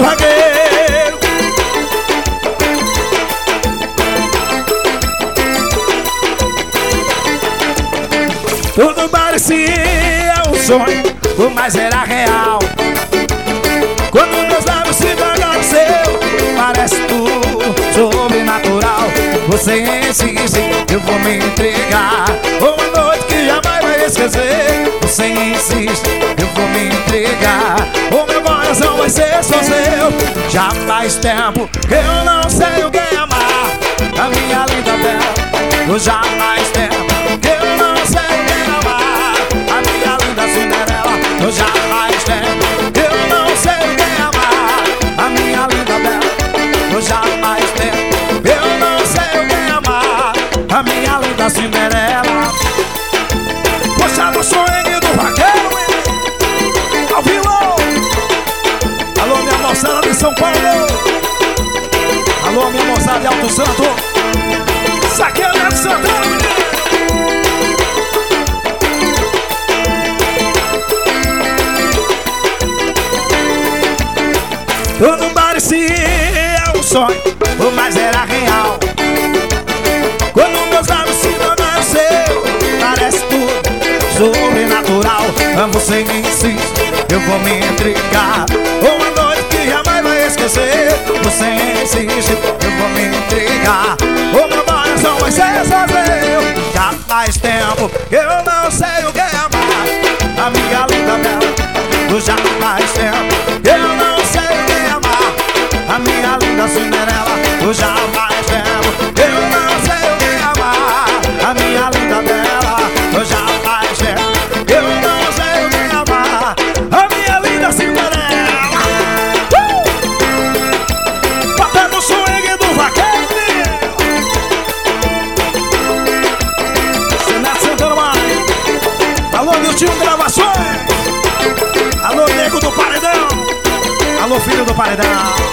vaqueiro. Tudo parecia um sonho, mas era real. Quando meus lábios se pegam no seu, parece tudo sobrenatural. Você insiste, eu vou me entregar. Uma noite que jamais vai esquecer. Você insiste, eu vou me entregar. O meu coração vai ser só seu. Já faz tempo que eu não sei o que é amar. A minha linda bela, já faz tempo que eu não sei o que é amar. A minha linda Cinderela, já faz tempo que eu não sei o que é amar. A minha linda bela, já faz tempo que eu não sei o que é amar. A minha linda Cinderela. Poxa, no swing do vaqueiro, ao vivo. Alô, minha moçada de São Paulo. Alô, minha moçada de Alto Santo. Isso aqui é Neto Santana. Tudo parecia um sonho, mas era real. Quando meus lábios se tornaram o seu, parece tudo sobrenatural. Você me insiste, eu vou me entregar. Uma noite que jamais vai esquecer. Você insiste, eu vou me entregar. O meu coração vai ser só seu. Já faz tempo que eu não sei o que é amar. A minha linda bela, já faz tempo que eu não sei o que é amar. A minha linda Cinderela, já faz tempo que eu não sei o que é amar. A minha linda bela, já faz tempo que eu não sei o que é amar. A minha linda Cinderela. Batendo o swing do vaqueiro. Neto Santana mais. Alô, Niltinho Gravações. Alô, nego do paredão. Alô, filho do paredão.